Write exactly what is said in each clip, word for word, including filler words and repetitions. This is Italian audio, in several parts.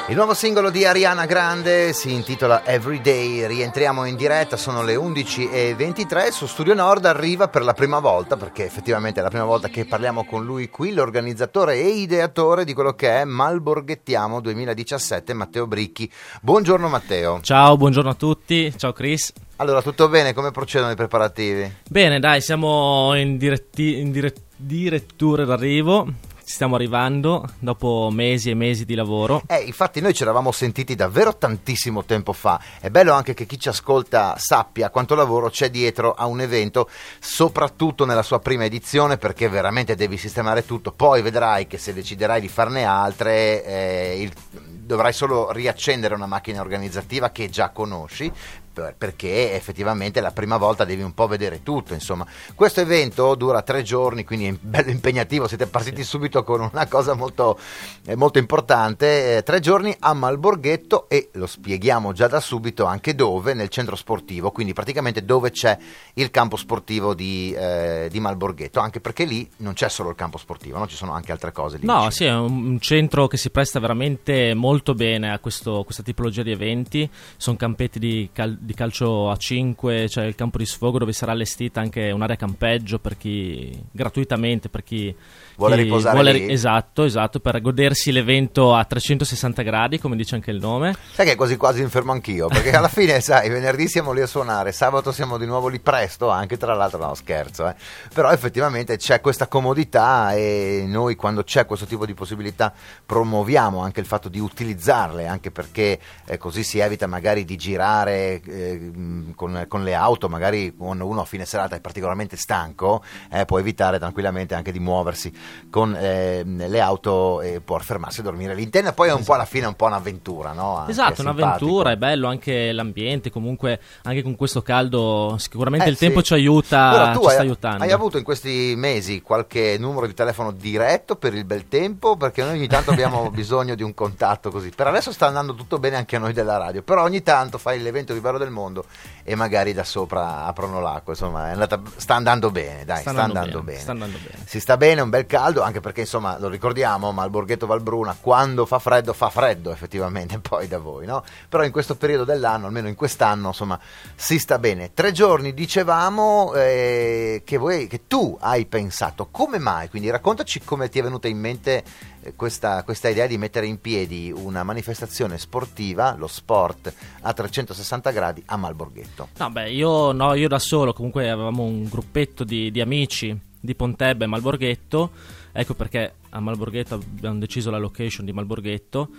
Il nuovo singolo di Ariana Grande si intitola Everyday. Rientriamo in diretta, sono le undici e ventitré. Su Studio Nord arriva per la prima volta, perché effettivamente è la prima volta che parliamo con lui qui, l'organizzatore e ideatore di quello che è Malborghettiamo duemiladiciassette, Matteo Bricchi. Buongiorno Matteo. Ciao, buongiorno a tutti, ciao Chris. Allora, tutto bene? Come procedono i preparativi? Bene, dai, siamo in, diretti, in dire, direttura d'arrivo. Stiamo arrivando dopo mesi e mesi di lavoro. Eh, infatti noi ci eravamo sentiti davvero tantissimo tempo fa. È bello anche che chi ci ascolta sappia quanto lavoro c'è dietro a un evento, soprattutto nella sua prima edizione, perché veramente devi sistemare tutto. Poi vedrai che se deciderai di farne altre, eh, il, dovrai solo riaccendere una macchina organizzativa che già conosci, perché effettivamente la prima volta devi un po' vedere tutto. Insomma, questo evento dura tre giorni, quindi è bello impegnativo. Siete partiti subito con una cosa molto, eh, molto importante. Eh, tre giorni a Malborghetto, e lo spieghiamo già da subito anche dove: nel centro sportivo, quindi praticamente dove c'è il campo sportivo di, eh, di Malborghetto, anche perché lì non c'è solo il campo sportivo, no? Ci sono anche altre cose lì. No, vicino. sì, è un centro che si presta veramente molto bene a questo, questa tipologia di eventi. Sono campetti di cal- di calcio a cinque, c'è cioè il campo di sfogo dove sarà allestita anche un'area campeggio per chi, gratuitamente, per chi vuole chi riposare vuole, lì. Esatto, esatto, per godersi l'evento a trecentosessanta gradi, come dice anche il nome. Sai che quasi quasi mi fermo anch'io, perché alla fine, sai, venerdì siamo lì a suonare, sabato siamo di nuovo lì presto, anche tra l'altro, no scherzo, eh. Però effettivamente c'è questa comodità, e noi quando c'è questo tipo di possibilità promuoviamo anche il fatto di utilizzarle, anche perché eh, così si evita magari di girare eh, con, con le auto. Magari quando uno a fine serata è particolarmente stanco, eh, può evitare tranquillamente anche di muoversi con eh, le auto e può fermarsi a dormire all'interno. Poi è un po' alla fine un po' un'avventura, no? Anche esatto, simpatico. Un'avventura, è bello anche l'ambiente, comunque anche con questo caldo sicuramente eh, il tempo sì. ci aiuta, Allora, tu ci hai, sta aiutando. Hai avuto in questi mesi qualche numero di telefono diretto per il bel tempo? Perché noi ogni tanto abbiamo bisogno di un contatto così. Per adesso sta andando tutto bene anche a noi della radio, però ogni tanto fai l'evento più bello del mondo e magari da sopra aprono l'acqua. Insomma, è andata, sta andando bene, dai, sta, sta, andando, andando bene, bene. sta andando bene. Si sta bene, un bel caldo, anche perché insomma lo ricordiamo, Malborghetto Valbruna, quando fa freddo fa freddo effettivamente, poi da voi, no? Però in questo periodo dell'anno, almeno in quest'anno, insomma, si sta bene. Tre giorni, dicevamo, eh, che voi, che tu hai pensato. Come mai? Quindi raccontaci come ti è venuta in mente eh, questa, questa idea di mettere in piedi una manifestazione sportiva, lo sport a trecentosessanta gradi a Malborghetto. No, beh, io no, io da solo, comunque avevamo un gruppetto di, di amici di Pontebbe e Malborghetto, ecco perché a Malborghetto abbiamo deciso la location di Malborghetto.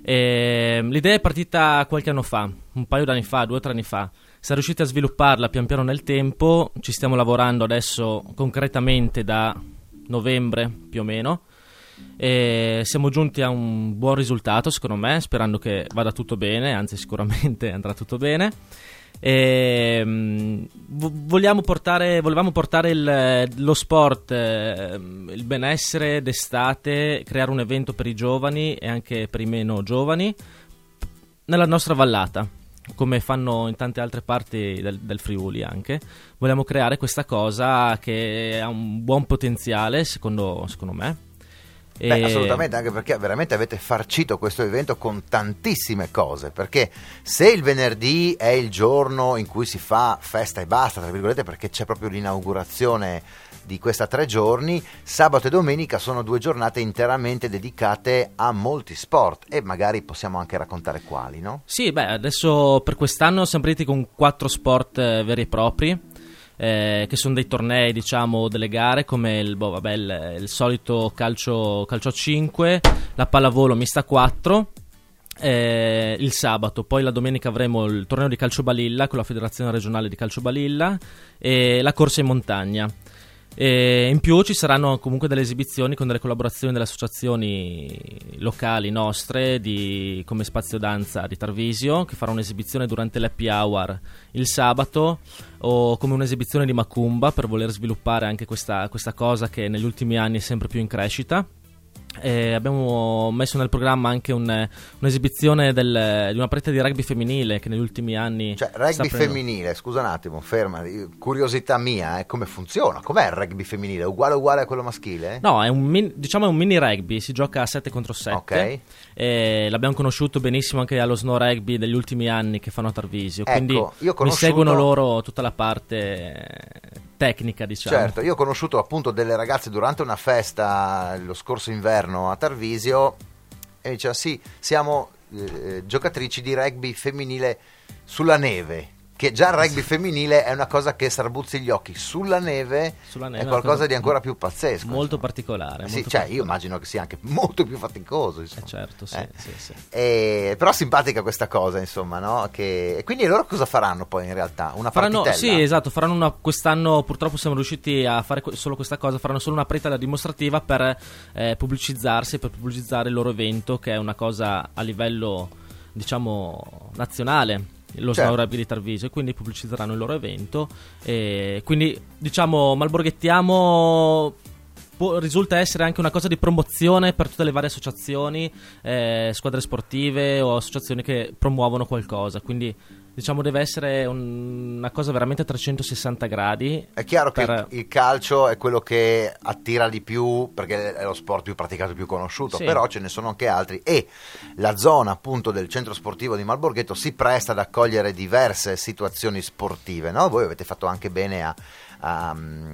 E l'idea è partita qualche anno fa, un paio d'anni fa, due o tre anni fa. Siamo riusciti a svilupparla pian piano nel tempo, ci stiamo lavorando adesso concretamente da novembre più o meno, e siamo giunti a un buon risultato secondo me, sperando che vada tutto bene, anzi sicuramente andrà tutto bene. E, um, vogliamo portare, volevamo portare il, lo sport, eh, il benessere d'estate, creare un evento per i giovani e anche per i meno giovani nella nostra vallata, come fanno in tante altre parti del, del Friuli anche. Vogliamo creare questa cosa che ha un buon potenziale secondo, secondo me. Beh, E... assolutamente, anche perché veramente avete farcito questo evento con tantissime cose, perché se il venerdì è il giorno in cui si fa festa e basta, tra virgolette, perché c'è proprio l'inaugurazione di questa tre giorni, sabato e domenica sono due giornate interamente dedicate a molti sport, e magari possiamo anche raccontare quali, no? Sì, beh, adesso per quest'anno siamo partiti con quattro sport eh, veri e propri. Eh, che sono dei tornei, diciamo, delle gare, come il, boh, vabbè, il, il solito calcio, calcio a cinque, la pallavolo mista a quattro, eh, il sabato. Poi la domenica avremo il torneo di calcio balilla con la federazione regionale di calcio balilla e la corsa in montagna. E in più ci saranno comunque delle esibizioni con delle collaborazioni delle associazioni locali nostre, di, come Spazio Danza di Tarvisio, che farà un'esibizione durante l'happy hour il sabato, o come un'esibizione di Macumba, per voler sviluppare anche questa, questa cosa che negli ultimi anni è sempre più in crescita. E abbiamo messo nel programma anche un, un'esibizione del, di una partita di rugby femminile che negli ultimi anni... Cioè, rugby femminile, scusa un attimo, ferma, curiosità mia, eh, come funziona? Com'è il rugby femminile? È uguale uguale a quello maschile? No, è un min, diciamo è un mini rugby, si gioca a sette contro sette. Ok. E l'abbiamo conosciuto benissimo anche allo snow rugby degli ultimi anni che fanno a Tarvisio. Ecco, quindi io conosciuto... mi seguono loro tutta la parte tecnica, diciamo. Certo, io ho conosciuto appunto delle ragazze durante una festa lo scorso inverno a Tarvisio e mi diceva sì, siamo eh, giocatrici di rugby femminile sulla neve, che già il rugby femminile è una cosa che sarbuzzi gli occhi, sulla neve, sulla neve è qualcosa di ancora più pazzesco, molto insomma. particolare, sì, molto cioè particolare. Io immagino che sia anche molto più faticoso, eh certo, sì, eh? sì, sì. E, però simpatica questa cosa, insomma, no? Che, e quindi loro cosa faranno poi in realtà? Una faranno, partitella? sì, esatto, faranno una, quest'anno purtroppo siamo riusciti a fare solo questa cosa, faranno solo una partita dimostrativa per eh, pubblicizzarsi, per pubblicizzare il loro evento, che è una cosa a livello, diciamo, nazionale, lo certo. Snow Rugby di Tarvisio, e quindi pubblicizzeranno il loro evento. E quindi, diciamo, malborghettiamo può, risulta essere anche una cosa di promozione per tutte le varie associazioni, eh, squadre sportive o associazioni che promuovono qualcosa. Quindi, diciamo, deve essere un, una cosa veramente a trecentosessanta gradi. È chiaro per... che il calcio è quello che attira di più perché è lo sport più praticato, più conosciuto, sì. Però ce ne sono anche altri e la zona appunto del centro sportivo di Malborghetto si presta ad accogliere diverse situazioni sportive, no? Voi avete fatto anche bene a A,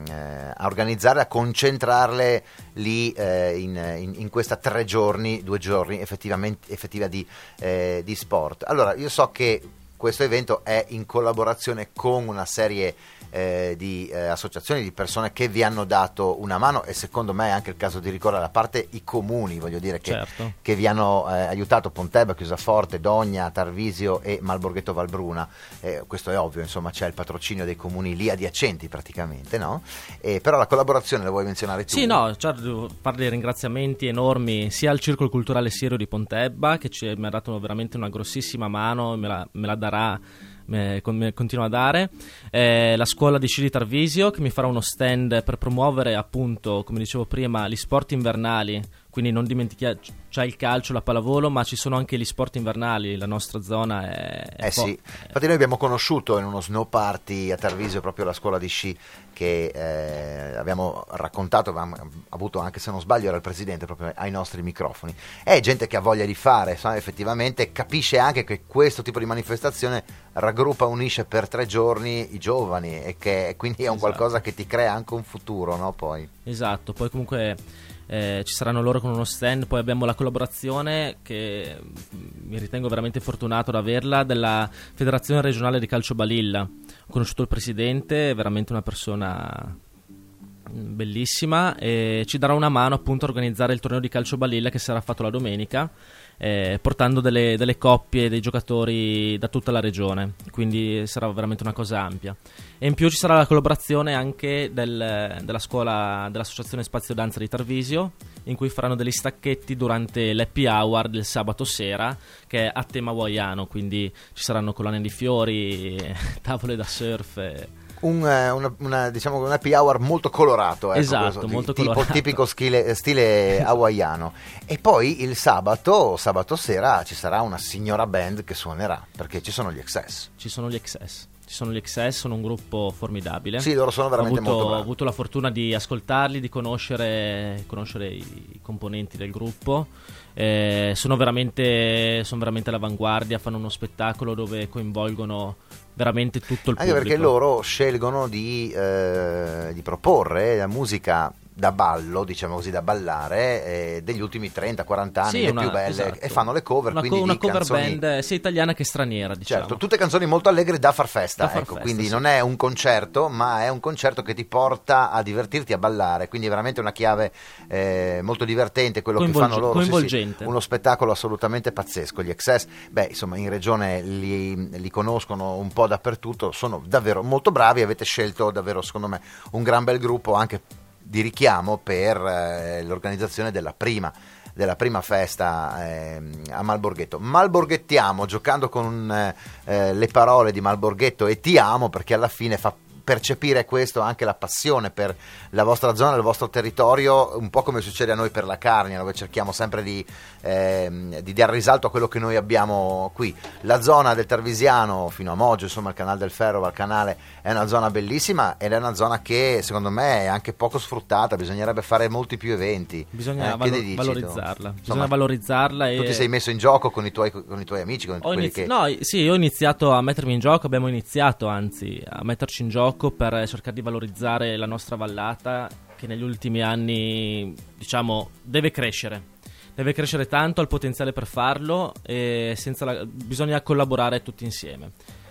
a organizzarle, a concentrarle lì eh, in, in, in questa tre giorni, due giorni effettivamente effettiva di, eh, di sport. Allora, io so che questo evento è in collaborazione con una serie eh, di eh, associazioni, di persone che vi hanno dato una mano e secondo me è anche il caso di ricordare a parte i comuni, voglio dire, che, certo. che vi hanno eh, aiutato, Pontebba, Chiusaforte, Dogna, Tarvisio e Malborghetto Valbruna. Eh, questo è ovvio, insomma, c'è il patrocinio dei comuni lì adiacenti praticamente, no? Eh, però la collaborazione la vuoi menzionare tu? Sì, no, certo, devo fare dei ringraziamenti enormi sia al Circolo Culturale Sirio di Pontebba, che ci, mi ha dato veramente una grossissima mano, me la, me la darà, me, me continua a dare, eh, la scuola di sci di Tarvisio, che mi farà uno stand per promuovere appunto, come dicevo prima, gli sport invernali. Quindi non dimentichiamo, c'è il calcio, la pallavolo, ma ci sono anche gli sport invernali, la nostra zona è... è eh po- sì, infatti noi abbiamo conosciuto in uno snow party a Tarvisio proprio la scuola di sci che eh, abbiamo raccontato, avevamo avuto anche, se non sbaglio era il presidente proprio ai nostri microfoni. È gente che ha voglia di fare, sa, effettivamente capisce anche che questo tipo di manifestazione raggruppa, unisce per tre giorni i giovani e che quindi è un esatto. qualcosa che ti crea anche un futuro, no? Poi. Esatto, poi comunque... Eh, ci saranno loro con uno stand, poi abbiamo la collaborazione che mi ritengo veramente fortunato ad averla, della Federazione Regionale di Calcio Balilla. Ho conosciuto il presidente, è veramente una persona bellissima e ci darà una mano appunto a organizzare il torneo di calcio balilla che sarà fatto la domenica, eh, portando delle, delle coppie dei giocatori da tutta la regione, quindi sarà veramente una cosa ampia. E in più ci sarà la collaborazione anche del, della scuola dell'associazione Spazio Danza di Tarvisio, in cui faranno degli stacchetti durante l'happy hour del sabato sera, che è a tema hawaiano, quindi ci saranno collane di fiori, tavole da surf e... Un, una, una, diciamo, un happy hour molto colorato, ecco, esatto, questo, molto tipo, colorato. tipico stile, stile hawaiano. E poi il sabato, sabato sera ci sarà una signora band che suonerà, perché ci sono gli X S. Ci sono gli X S. Ci sono gli X S, sono un gruppo formidabile. Sì, loro sono veramente ho avuto, molto bravi. Ho avuto la fortuna di ascoltarli, di conoscere, conoscere i componenti del gruppo. Eh, sono veramente, sono veramente all'avanguardia, fanno uno spettacolo dove coinvolgono veramente tutto il anche pubblico. Anche perché loro scelgono di, eh, di proporre la musica da ballo, diciamo così, da ballare, eh, degli ultimi trenta quaranta anni, sì, le una, più belle, esatto. E fanno le cover, una, quindi co- una di cover canzoni... band sia italiana che straniera, diciamo. Certo, tutte canzoni molto allegre da far festa, da far ecco, festa, quindi sì. Non è un concerto, ma è un concerto che ti porta a divertirti, a ballare, quindi è veramente una chiave eh, molto divertente quello Coinvolge- che fanno loro, coinvolgente. Sì, sì, uno spettacolo assolutamente pazzesco. Gli X S, beh, insomma, in regione li, li conoscono un po' dappertutto, sono davvero molto bravi, avete scelto davvero, secondo me, un gran bel gruppo anche di richiamo per eh, l'organizzazione della prima della prima festa eh, a Malborghetto. Malborghettiamo, giocando con eh, le parole di Malborghetto e ti amo, perché alla fine fa percepire questo, anche la passione per la vostra zona, il vostro territorio, un po' come succede a noi per la Carnia, dove cerchiamo sempre di, eh, di dare risalto a quello che noi abbiamo qui. La zona del Tarvisiano fino a Moggio, insomma il Canale del Ferro, Val Canale, è una zona bellissima ed è una zona che secondo me è anche poco sfruttata, bisognerebbe fare molti più eventi. Bisogna eh, valo- valorizzarla, bisogna Insomma, valorizzarla. E... tu ti sei messo in gioco con i tuoi, con i tuoi amici, con Ho quelli inizi- che... No, sì, io ho iniziato a mettermi in gioco, abbiamo iniziato anzi a metterci in gioco per cercare di valorizzare la nostra vallata, che negli ultimi anni, diciamo, deve crescere. Deve crescere tanto, ha il potenziale per farlo e senza la... bisogna collaborare tutti insieme.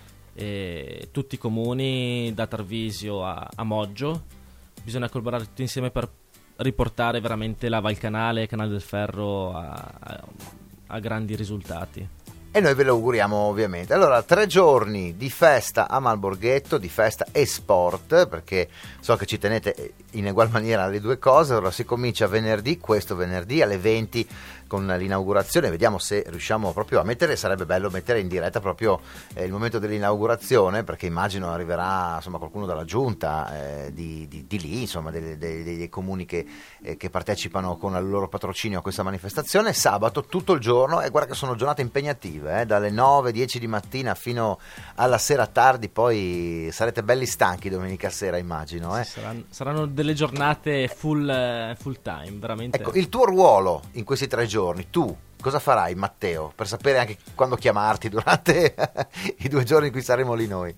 E tutti i comuni, da Tarvisio a, a Moggio, bisogna collaborare tutti insieme per riportare veramente la Val Canale e Canale del Ferro a, a, a grandi risultati. E noi ve lo auguriamo ovviamente. Allora, tre giorni di festa a Malborghetto, di festa e sport, perché so che ci tenete in egual maniera alle due cose. Allora si comincia venerdì, questo venerdì alle venti con l'inaugurazione, vediamo se riusciamo proprio a mettere, sarebbe bello mettere in diretta proprio eh, il momento dell'inaugurazione, perché immagino arriverà insomma qualcuno dalla giunta eh, di, di, di lì, insomma dei, dei, dei comuni che, eh, che partecipano con il loro patrocinio a questa manifestazione. Sabato tutto il giorno, e guarda che sono giornate impegnative, eh, dalle nove dieci di mattina fino alla sera tardi, poi sarete belli stanchi domenica sera immagino. Eh. Saranno, saranno delle giornate full, full time, veramente. Ecco, il tuo ruolo in questi tre giorni, tu cosa farai, Matteo, per sapere anche quando chiamarti durante i due giorni in cui saremo lì noi?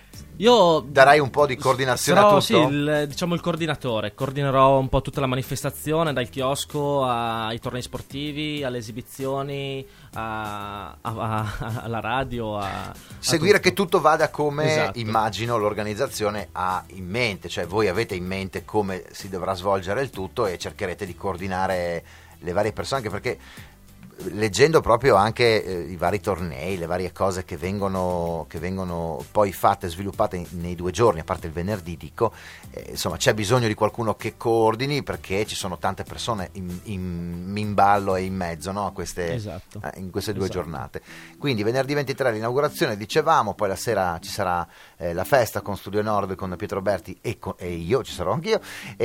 Io darai un po' di coordinazione sarò, a tutto? Sì, il, diciamo il coordinatore. Coordinerò un po' tutta la manifestazione, dal chiosco ai tornei sportivi, alle esibizioni, a, a, a, alla radio. A, Seguire a tutto. Che tutto vada come, esatto, immagino l'organizzazione ha in mente, cioè voi avete in mente come si dovrà svolgere il tutto e cercherete di coordinare le varie persone, anche perché leggendo proprio anche eh, i vari tornei, le varie cose che vengono, che vengono poi fatte e sviluppate in, nei due giorni, a parte il venerdì dico, eh, insomma c'è bisogno di qualcuno che coordini, perché ci sono tante persone in, in, in ballo e in mezzo, no, a queste, esatto. eh, in queste due esatto. giornate. Quindi venerdì ventitré l'inaugurazione, dicevamo, poi la sera ci sarà eh, la festa con Studio Nord, con Pietro Berti e, con, e io, ci sarò anch'io,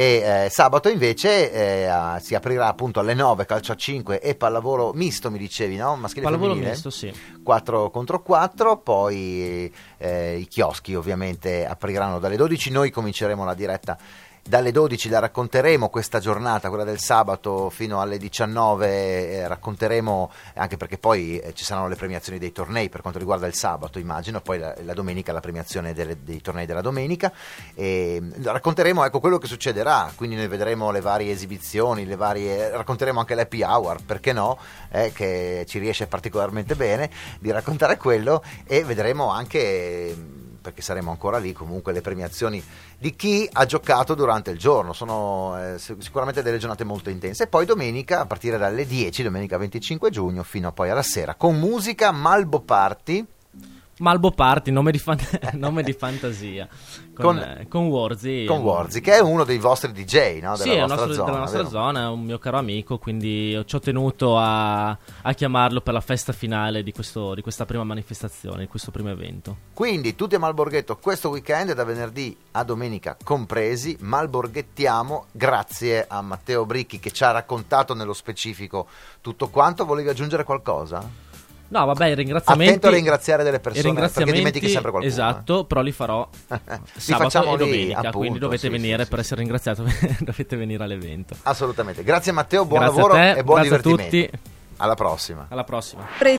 e eh, sabato invece eh, si aprirà appunto alle nove calcio a cinque e pallavolo misto, mi dicevi, no? Maschile e pallavolo femminile? misto, sì. quattro contro quattro, poi eh, i chioschi ovviamente apriranno dalle dodici, noi cominceremo la diretta dalle dodici, la racconteremo questa giornata, quella del sabato, fino alle diciannove, eh, racconteremo, anche perché poi eh, ci saranno le premiazioni dei tornei per quanto riguarda il sabato, immagino, poi la, la domenica la premiazione delle, dei tornei della domenica, e racconteremo ecco quello che succederà, quindi noi vedremo le varie esibizioni, le varie, racconteremo anche l'happy hour, perché no, eh, che ci riesce particolarmente bene di raccontare quello, e vedremo anche, perché saremo ancora lì, comunque le premiazioni di chi ha giocato durante il giorno. Sono eh, sicuramente delle giornate molto intense. E poi domenica, a partire dalle dieci, domenica venticinque giugno, fino a poi alla sera, con musica Malbo Party. Malbo Party, nome di, fan- nome di fantasia, con, con, eh, con Warzy. Con Warzy, che è uno dei vostri D J, no? Della sì, è vostra nostro, zona, della nostra vero? zona, è un mio caro amico, quindi ci ho tenuto a, a chiamarlo per la festa finale di, questo, di questa prima manifestazione, di questo primo evento. Quindi tutti a Malborghetto questo weekend, da venerdì a domenica compresi, malborghettiamo. Grazie a Matteo Bricchi che ci ha raccontato nello specifico tutto quanto. Volevi aggiungere qualcosa? No, vabbè, i ringraziamenti. Attento a ringraziare delle persone, i ringraziamenti, perché dimentichi sempre qualcuno. Esatto, eh. però li farò li sabato e lì, domenica, appunto, quindi dovete sì, venire sì, per sì, essere sì. ringraziato, dovete venire all'evento. Assolutamente. Grazie Matteo, buon Grazie lavoro a te, e buon grazie divertimento. a tutti. Alla prossima. Alla prossima.